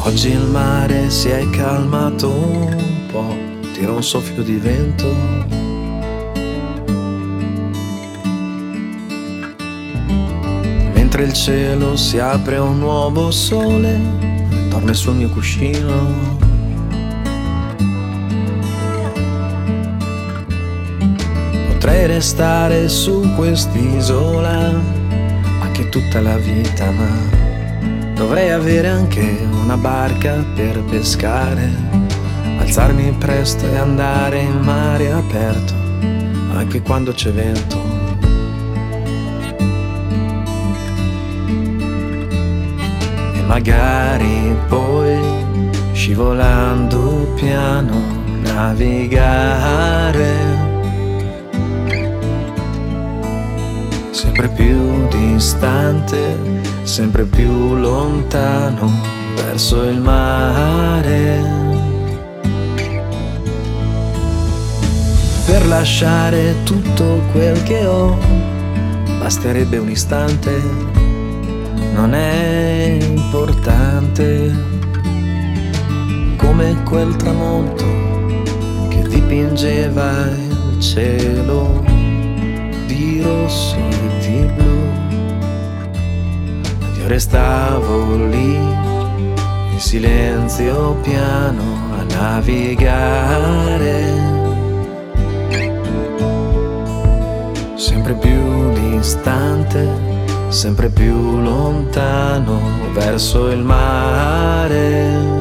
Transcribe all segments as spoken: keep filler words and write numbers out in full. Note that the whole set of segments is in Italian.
Oggi il mare si è calmato un po', tira un soffio di vento. Mentre il cielo si apre a un nuovo sole, dorme sul mio cuscino. Potrei restare su quest'isola anche tutta la vita, ma dovrei avere anche una barca per pescare, alzarmi presto e andare in mare aperto, anche quando c'è vento. E magari poi, scivolando piano, navigare sempre più distante, sempre più lontano, verso il mare, per lasciare tutto quel che ho. Basterebbe un istante, non è importante, come quel tramonto che dipingeva il cielo di rosso e di blu. Io restavo lì in silenzio piano a navigare, sempre più distante, sempre più lontano, verso il mare.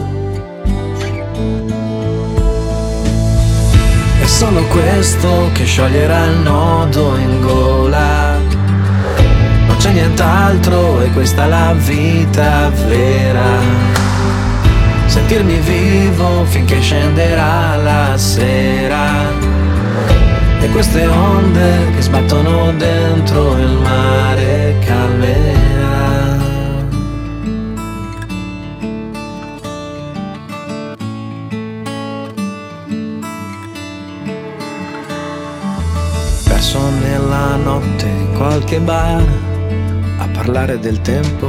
È solo questo che scioglierà il nodo in gola, non c'è nient'altro e questa è la vita vera. Sentirmi vivo finché scenderà la sera, e queste onde che sbattono dentro il mare calmerà. Perso nella notte in qualche bar a parlare del tempo,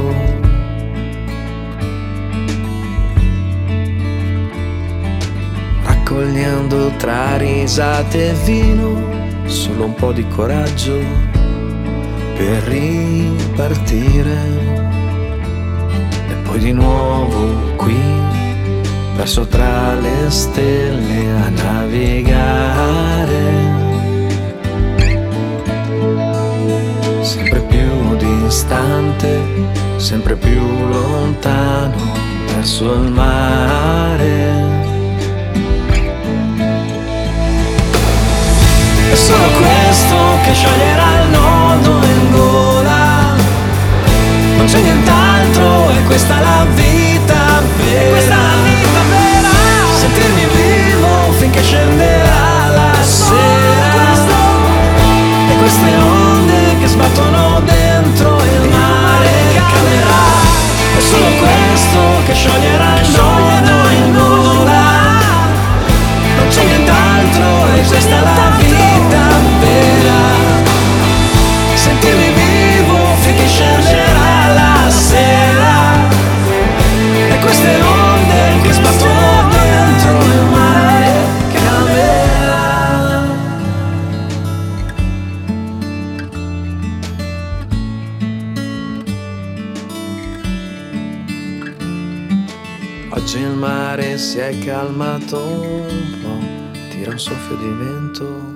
raccogliendo tra risate e vino solo un po' di coraggio per ripartire. E poi di nuovo qui, perso tra le stelle a navigare, sempre più distante, sempre più lontano, verso il mare. È solo questo che scioglierà il nodo in gola, non c'è nient'altro e questa è la vita vera. Questa è la vita vera. Sentirmi vivo finché scenderà la sera, e queste onde che sbattono dentro il mare calmerà. È solo questo che scioglierà il nodo in gola, non c'è nient'altro e questa è la vita vera. Sentirmi vivo finché scenderà la sera, e queste onde che sbattono dentro il mare calmerà. Oggi il mare si è calmato un po', tira un soffio di vento.